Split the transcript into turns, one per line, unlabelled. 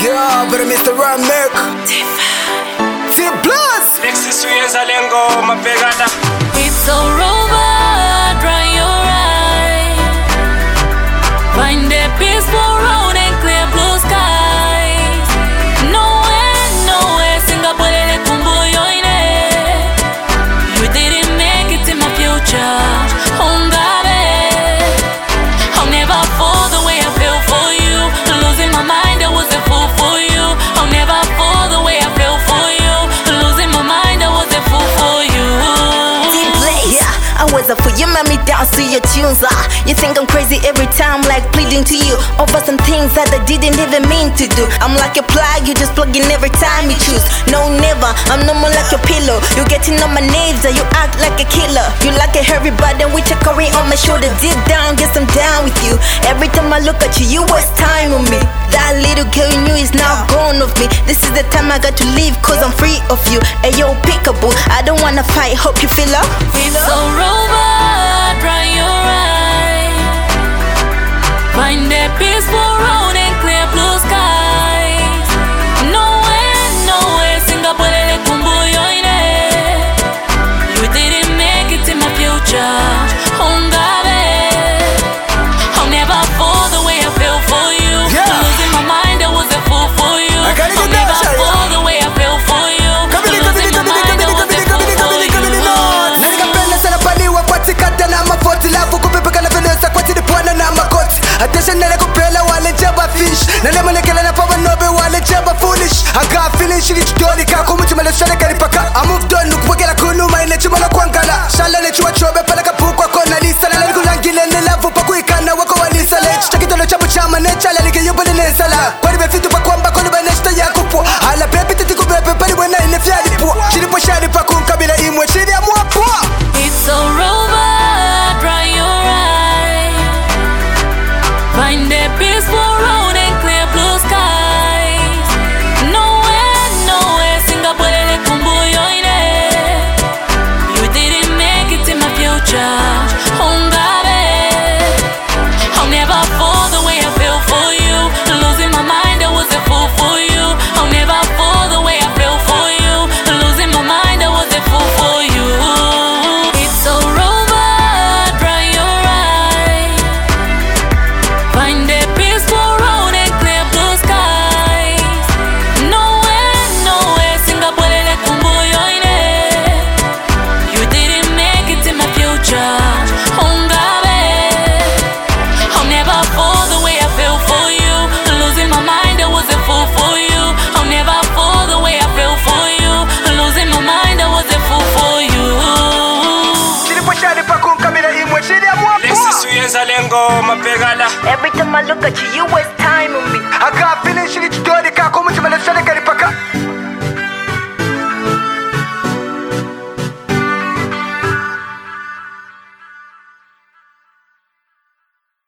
Yeah, but Mr. Ron Merck T-Plus
Lexus uyeza lengo mapegana.
It's all over, dry your eye. Find a peaceful road and clear blue skies. Nowhere, Singapore le kumbuyo ine. You didn't make it in my future. Hongabe, I'll never fall the way I feel for you. Losing my mind, I was a fool for you. I'll never fall the way I feel for you. Losing my mind, I was a fool for you.
I was up for you, mommy, dance to your tunes. You think I'm crazy every time, like pleading to you over some things that I didn't even mean to do. I'm like a plug, you just plug in every time you choose. No, never, I'm no more like your pillow. You getting on my nerves, you act like a killer. You like a hairy body with your curry on my shoulder. Deep down, guess I'm down with you. Every time I look at you, you waste time with me. That little girl you knew is now gone of me. This is the time I got to leave, cause I'm free of you. Hey yo, pickable, I don't wanna fight, hope you feel up.
It's all over, dry your eye. Find a peaceful road and clear blue skies. Nowhere, Singapore le kumbuyo ine. You didn't make it in my future. Hongabe, I'll never fall the way I feel for you. Losing my mind, I was a fool for you. I'll never fall the way I feel for you. Losing my mind, I was a fool for you.
Kata na mafoti lafu kupepeka na venesa kwa tidi pwana na makoti. Attention nele kupela wale jaba fish. Nele molekele na power nobe wale jaba foolish. I got feeling shiri chudoli kako mchumele shale karipaka. I moved on nukupagela kunuma ile chumala kwangala. Shala le chua chobe pala kapuko kona lisa. Nele kulangile nelavu paku ikana wako walisa le. Chakitolo chabu chama nechala like yubali nesala. Kwani befitu pa kwamba koni beneshta ya kupo. Hala pepe titiku bepe pali wena ine fiali po. Chiri po shari pa kunkabila imwe chiri ya muapo.
It's all over, dry your eye. Find a peaceful road and clear blue skies. Nowhere, Singapore le kumbuyo ine. You didn't make it in my future. Hongabe, I'll never fall the way I feel for you. Losing my mind, I was a fool for you. I'll never fall the way I feel for you. Losing my mind, I was a fool for you. It's all over, dry your eye. Find a peaceful road and clear blue skies. Nowhere, Singapore le kumbuyo ine. You didn't make it in my future. Hongabe, I'll never fall the way I feel for you. Losing my mind, I was a fool for you. I'll never fall the way I feel for you. Losing my mind, I was a fool for you.
Lexus uyeza lengo mapegana.
Every time I look at you, you waste time with me.
I got feeling shiri chudoli kako mchumele shale karipaka.